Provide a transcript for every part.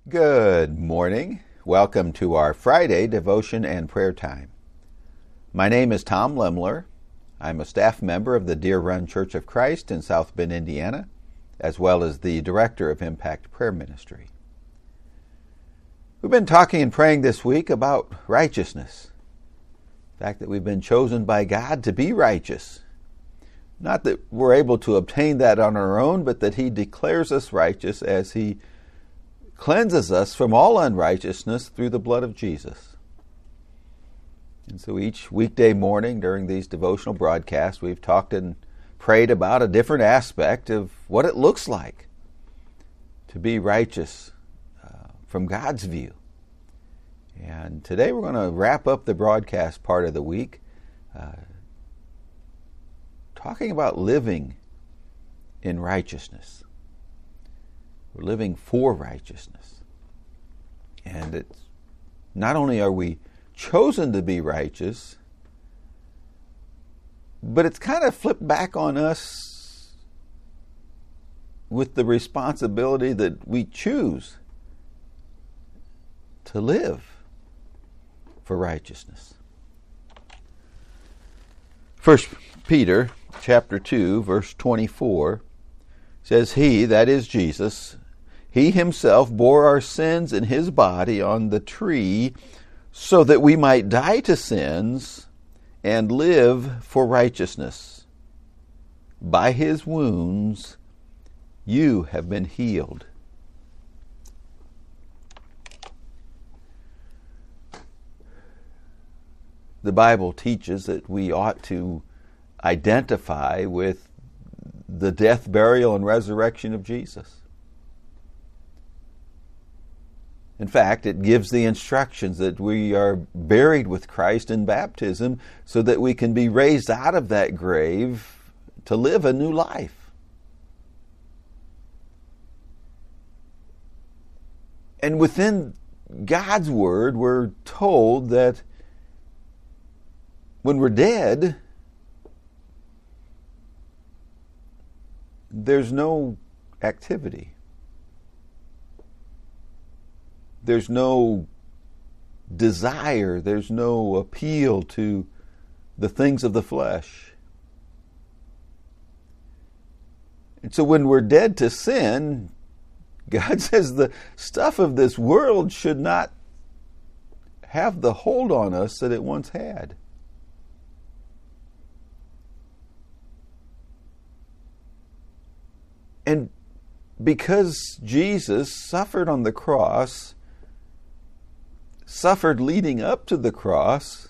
Good morning. Welcome to our Friday devotion and prayer time. My name is Tom Lemler. I'm a staff member of the Deer Run Church of Christ in South Bend, Indiana, as well as the director of Impact Prayer Ministry. We've been talking and praying this week about righteousness. The fact that we've been chosen by God to be righteous. Not that we're able to obtain that on our own, but that He declares us righteous as He cleanses us from all unrighteousness through the blood of Jesus. And so each weekday morning during these devotional broadcasts, we've talked and prayed about a different aspect of what it looks like to be righteous from God's view. And today we're going to wrap up the broadcast part of the week talking about living in righteousness. We're living for righteousness. And it's not only are we chosen to be righteous, but it's kind of flipped back on us with the responsibility that we choose to live for righteousness. 1 Peter chapter 2, verse 24 says, He, that is Jesus, He Himself bore our sins in His body on the tree so that we might die to sins and live for righteousness. By His wounds you have been healed. The Bible teaches that we ought to identify with the death, burial, and resurrection of Jesus. In fact, it gives the instructions that we are buried with Christ in baptism so that we can be raised out of that grave to live a new life. And within God's Word, we're told that when we're dead, there's no activity. There's no desire. There's no appeal to the things of the flesh. And so when we're dead to sin, God says the stuff of this world should not have the hold on us that it once had. And because Jesus suffered on the cross, suffered leading up to the cross,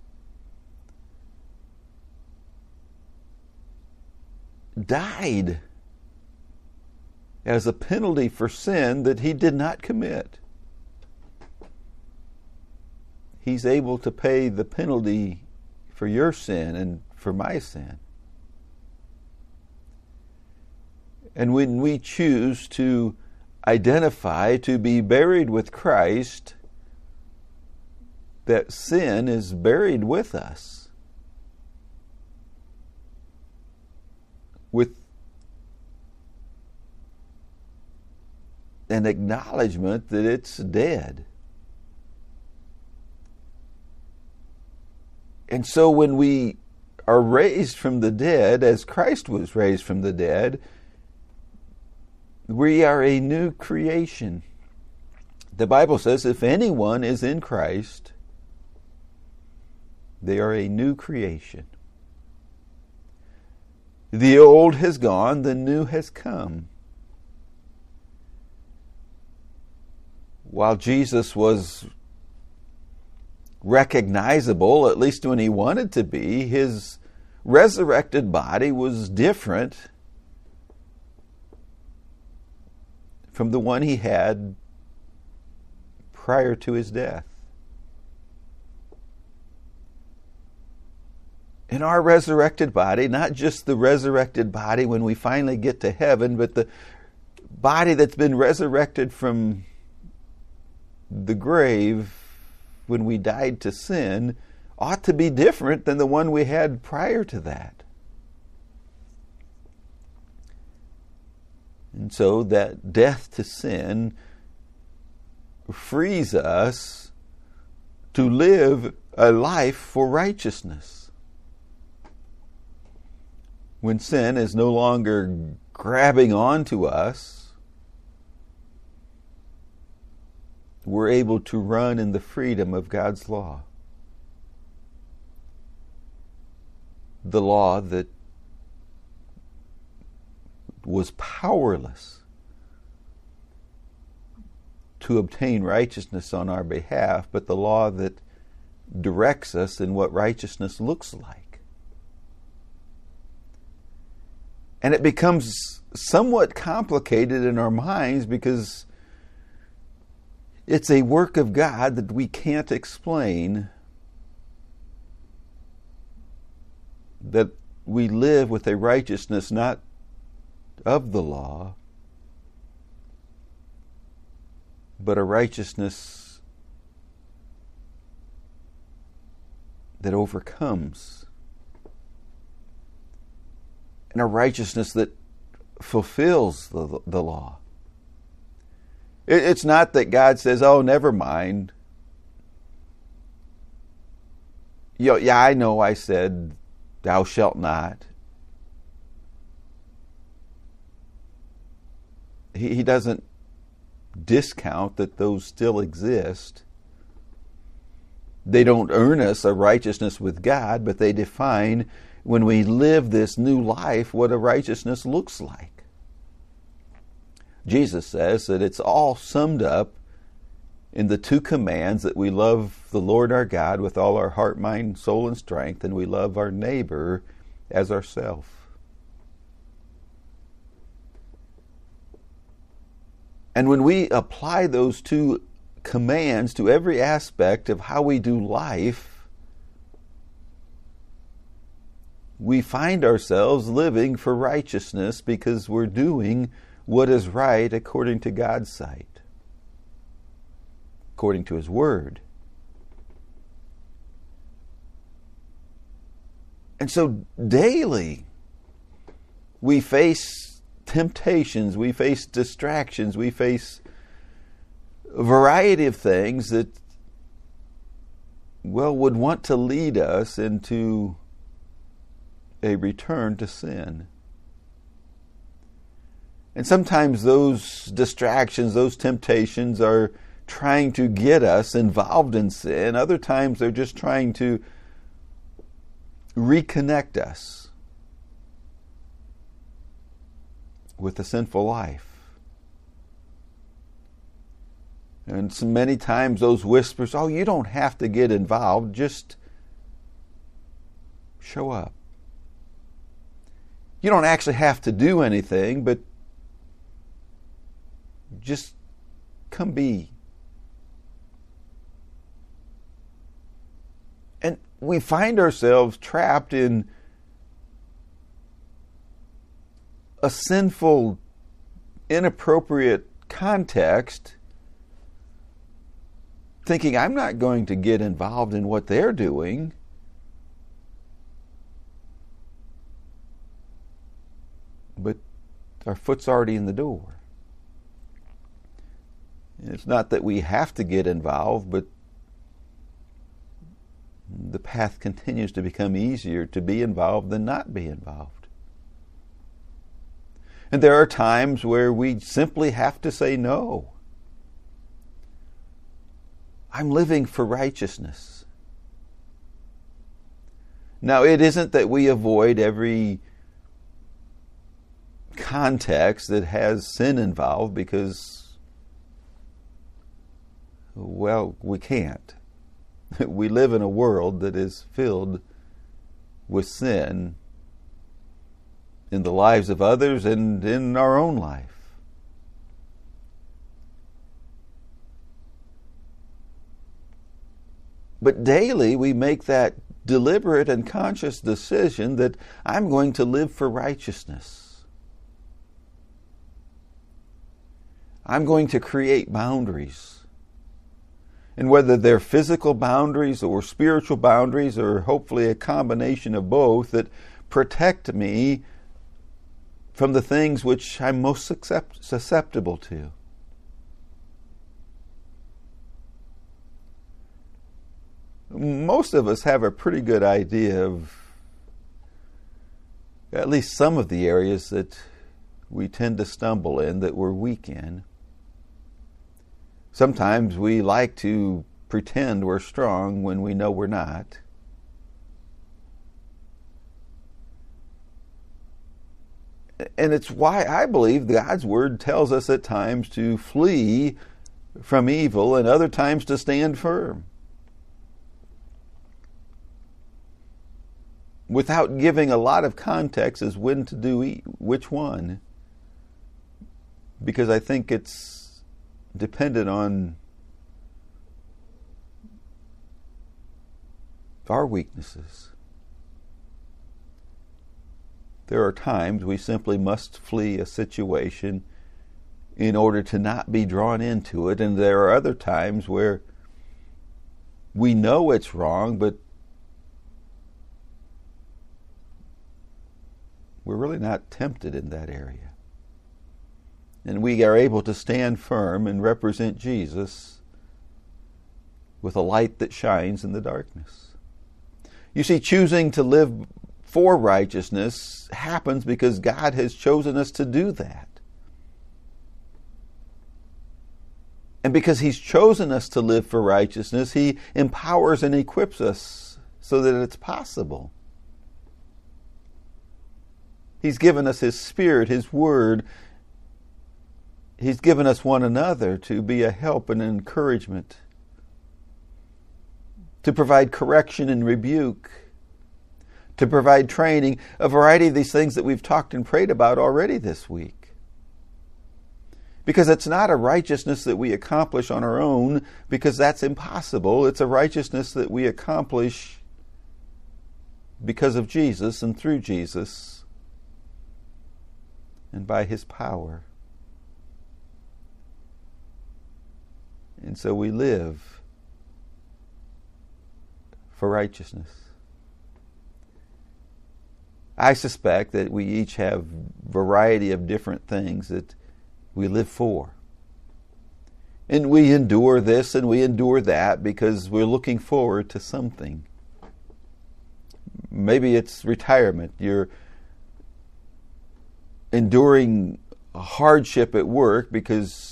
died as a penalty for sin that He did not commit. He's able to pay the penalty for your sin and for my sin. And when we choose to identify, to be buried with Christ, that sin is buried with us. With an acknowledgement that it's dead. And so when we are raised from the dead, as Christ was raised from the dead, we are a new creation. The Bible says if anyone is in Christ, they are a new creation. The old has gone, the new has come. While Jesus was recognizable, at least when He wanted to be, His resurrected body was different from the one He had prior to His death. In our resurrected body, not just the resurrected body when we finally get to heaven, but the body that's been resurrected from the grave when we died to sin, ought to be different than the one we had prior to that. And so that death to sin frees us to live a life for righteousness. When sin is no longer grabbing onto us, we're able to run in the freedom of God's law. The law that was powerless to obtain righteousness on our behalf, but the law that directs us in what righteousness looks like. And it becomes somewhat complicated in our minds because it's a work of God that we can't explain, that we live with a righteousness not of the law, but a righteousness that overcomes, and a righteousness that fulfills the law. It's not that God says, oh, never mind. Yeah, I know I said, thou shalt not. He doesn't discount that those still exist. They don't earn us a righteousness with God, but they define, when we live this new life, what a righteousness looks like. Jesus says that it's all summed up in the two commands, that we love the Lord our God with all our heart, mind, soul, and strength, and we love our neighbor as ourselves. And when we apply those two commands to every aspect of how we do life, we find ourselves living for righteousness because we're doing what is right according to God's sight, according to His Word. And so daily we face temptations, we face distractions, we face a variety of things that, well, would want to lead us into a return to sin. And sometimes those distractions, those temptations are trying to get us involved in sin. Other times they're just trying to reconnect us with a sinful life. And so many times those whispers, oh, you don't have to get involved, just show up. You don't actually have to do anything, but just come be. And we find ourselves trapped in a sinful, inappropriate context, thinking, I'm not going to get involved in what they're doing. But our foot's already in the door. It's not that we have to get involved, but the path continues to become easier to be involved than not be involved. And there are times where we simply have to say no. I'm living for righteousness. Now, it isn't that we avoid every context that has sin involved because, well, we can't. We live in a world that is filled with sin in the lives of others and in our own life. But daily we make that deliberate and conscious decision that I'm going to live for righteousness. I'm going to create boundaries. And whether they're physical boundaries or spiritual boundaries or hopefully a combination of both that protect me from the things which I'm most susceptible to. most of us have a pretty good idea of at least some of the areas that we tend to stumble in, that we're weak in. Sometimes we like to pretend we're strong when we know we're not. And it's why I believe God's Word tells us at times to flee from evil and other times to stand firm. Without giving a lot of context as when to do which one. Because I think it's dependent on our weaknesses. There are times we simply must flee a situation in order to not be drawn into it, and there are other times where we know it's wrong, but we're really not tempted in that area. And we are able to stand firm and represent Jesus with a light that shines in the darkness. You see, choosing to live for righteousness happens because God has chosen us to do that. And because He's chosen us to live for righteousness, He empowers and equips us so that it's possible. He's given us His Spirit, His Word. He's given us one another to be a help and an encouragement, to provide correction and rebuke, to provide training, a variety of these things that we've talked and prayed about already this week. Because it's not a righteousness that we accomplish on our own, because that's impossible. It's a righteousness that we accomplish because of Jesus and through Jesus and by His power. And so we live for righteousness. I suspect that we each have a variety of different things that we live for. And we endure this and we endure that because we're looking forward to something. Maybe it's retirement. You're enduring a hardship at work because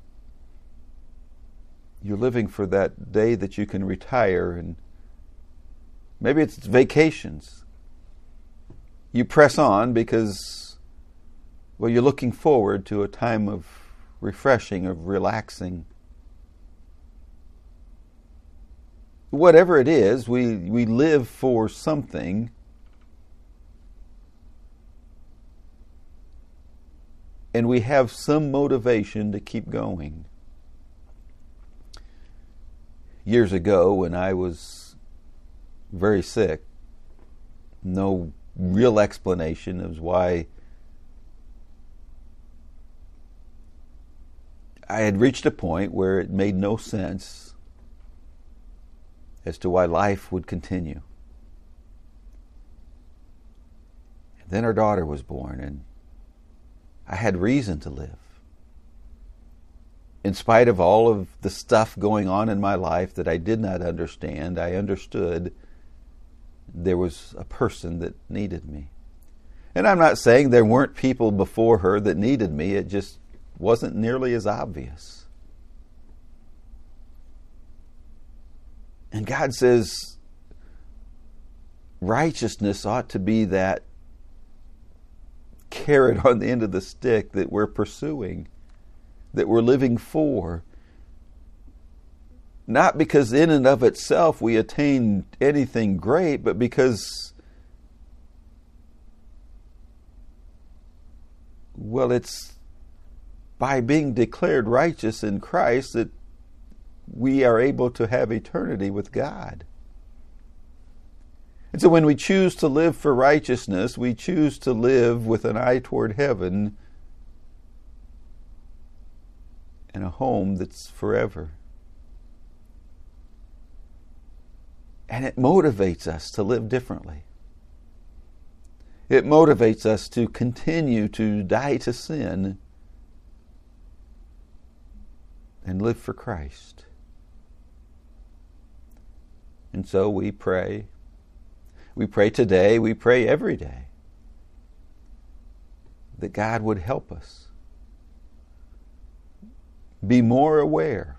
you're living for that day that you can retire. And maybe it's vacations. You press on because, well, you're looking forward to a time of refreshing, of relaxing. Whatever it is, we live for something. And we have some motivation to keep going. Years ago, when I was very sick, no real explanation of why I had reached a point where it made no sense as to why life would continue. And then our daughter was born, and I had reason to live. In spite of all of the stuff going on in my life that I did not understand, I understood there was a person that needed me. And I'm not saying there weren't people before her that needed me, it just wasn't nearly as obvious. And God says righteousness ought to be that carrot on the end of the stick that we're pursuing, that we're living for. Not because in and of itself we attain anything great, but because, well, it's by being declared righteous in Christ that we are able to have eternity with God. And so when we choose to live for righteousness, we choose to live with an eye toward heaven and a home that's forever. And it motivates us to live differently. It motivates us to continue to die to sin and live for Christ. And so we pray. We pray today, we pray every day, that God would help us be more aware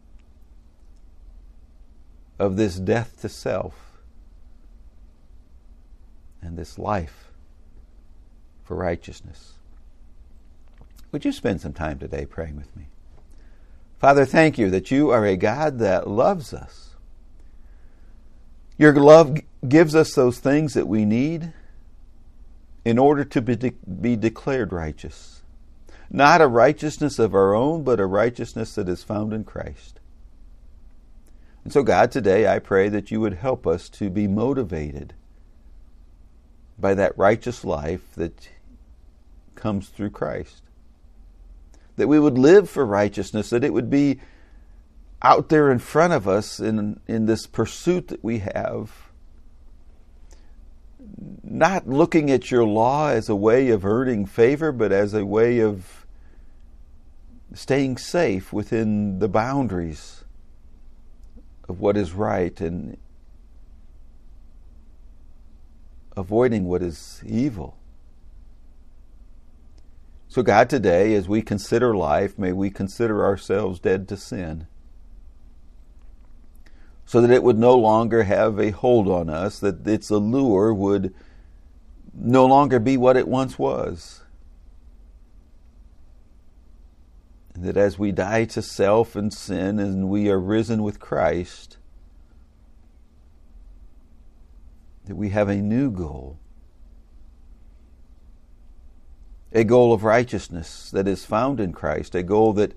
of this death to self and this life for righteousness. Would you spend some time today praying with me? Father, thank you that you are a God that loves us. Your love gives us those things that we need in order to be declared righteous. Not a righteousness of our own, but a righteousness that is found in Christ. And so, God, today I pray that you would help us to be motivated by that righteous life that comes through Christ. That we would live for righteousness, that it would be out there in front of us in this pursuit that we have. Not looking at your law as a way of earning favor, but as a way of staying safe within the boundaries of what is right and avoiding what is evil. So God, today, as we consider life, may we consider ourselves dead to sin, so that it would no longer have a hold on us, that its allure would no longer be what it once was. And that as we die to self and sin and we are risen with Christ, that we have a new goal. A goal of righteousness that is found in Christ, a goal that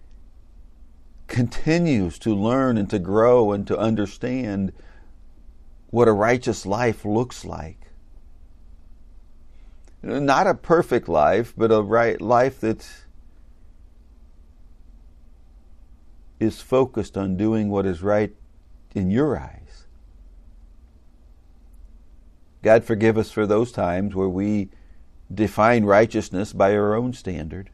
continues to learn and to grow and to understand what a righteous life looks like. Not a perfect life, but a right life that is focused on doing what is right in your eyes. God, forgive us for those times where we define righteousness by our own standard.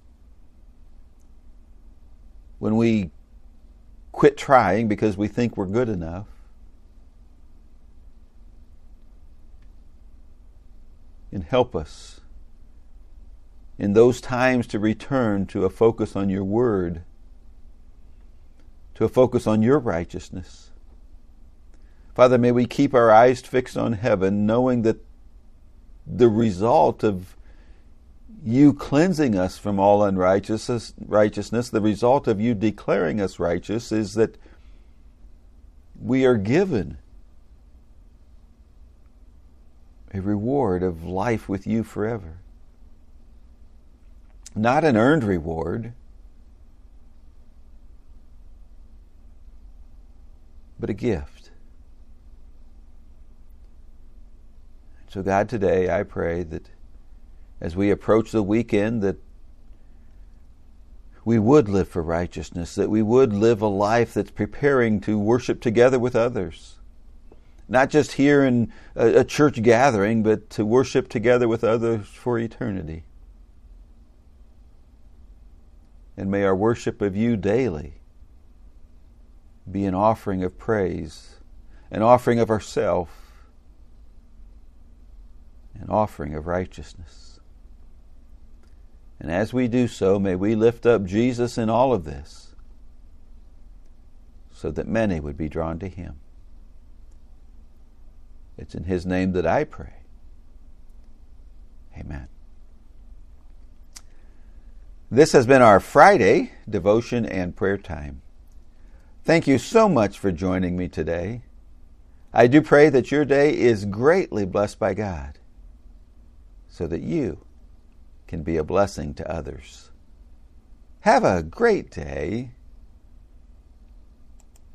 When we quit trying because we think we're good enough. And help us in those times to return to a focus on your word, to a focus on your righteousness. Father, may we keep our eyes fixed on heaven, knowing that the result of you cleansing us from all unrighteousness, the result of you declaring us righteous, is that we are given a reward of life with you forever. Not an earned reward, but a gift. So God, today I pray that as we approach the weekend, that we would live for righteousness, that we would live a life that's preparing to worship together with others. Not just here in a church gathering, but to worship together with others for eternity. And may our worship of you daily be an offering of praise, an offering of ourselves, an offering of righteousness. And as we do so, may we lift up Jesus in all of this, so that many would be drawn to him. It's in his name that I pray. Amen. This has been our Friday devotion and prayer time. Thank you so much for joining me today. I do pray that your day is greatly blessed by God, so that you can be a blessing to others. Have a great day